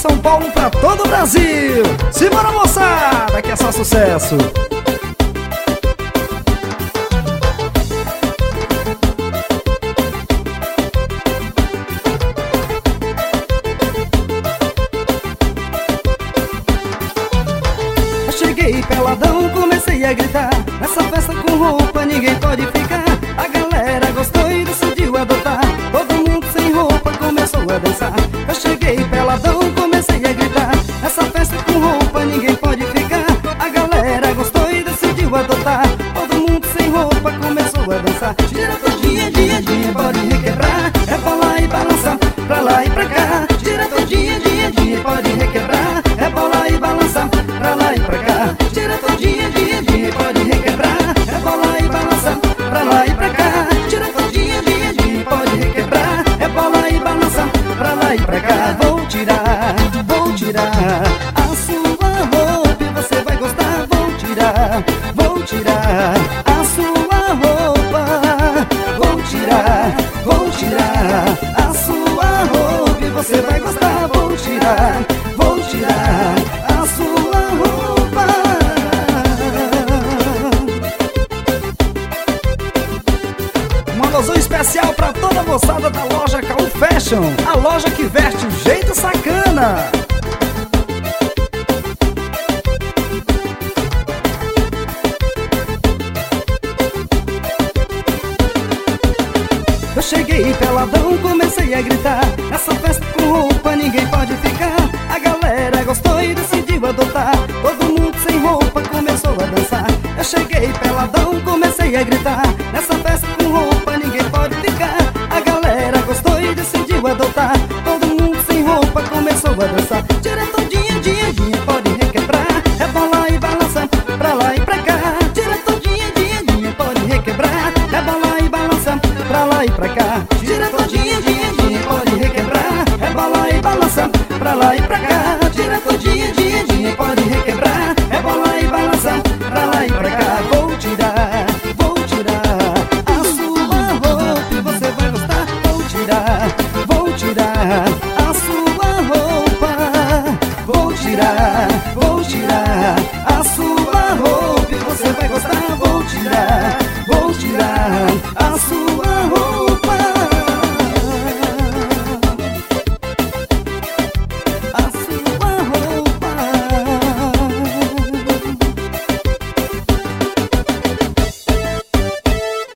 São Paulo pra todo o Brasil. Simbora, moçada, que é só sucesso. Eu cheguei peladão, comecei a gritar. Nessa festa com roupa ninguém pode ficar. A galera gostou e decidiu adotar. Todo mundo sem roupa começou a dançar. Eu cheguei peladão, comecei a gritar. Nessa festa com roupa ninguém pode ficar. A galera gostou e decidiu adotar. Todo mundo sem roupa começou a dançar. Gira todinha, dia, dia, pode requebrar. É pra lá e balançar, pra lá e pra cá. Gira todinha, dia, dia, pode requebrar. É pra lá e balançar, pra lá e pra cá. Gira todinha, dia, dia, pode requebrar. É pra lá e balançar, pra lá e pra cá. Gira todinha, dia, dia, pode requebrar. É pra lá e balançar, pra lá e pra cá. Vou tirar a sua roupa e você vai gostar. Vou tirar a sua roupa. Vou tirar a sua roupa e você vai gostar. Vou tirar a sua roupa. Um alusão especial pra toda a moçada da loja Caú Fashion, a loja que veste o jeito sacana. Eu cheguei peladão, comecei a gritar. Nessa festa com roupa ninguém pode ficar. A galera gostou e decidiu adotar. Todo mundo sem roupa começou a dançar. Eu cheguei peladão, comecei a gritar. Nessa festa com roupa ninguém pode ficar. A galera gostou e decidiu adotar. Todo mundo sem roupa começou a dançar. Tira todinha, dia, dia, pode requebrar. É pra lá e balançar, pra lá e pra cá. Tira todinha, dia, dia, pode requebrar. É pra lá e balançar, pra lá e pra cá.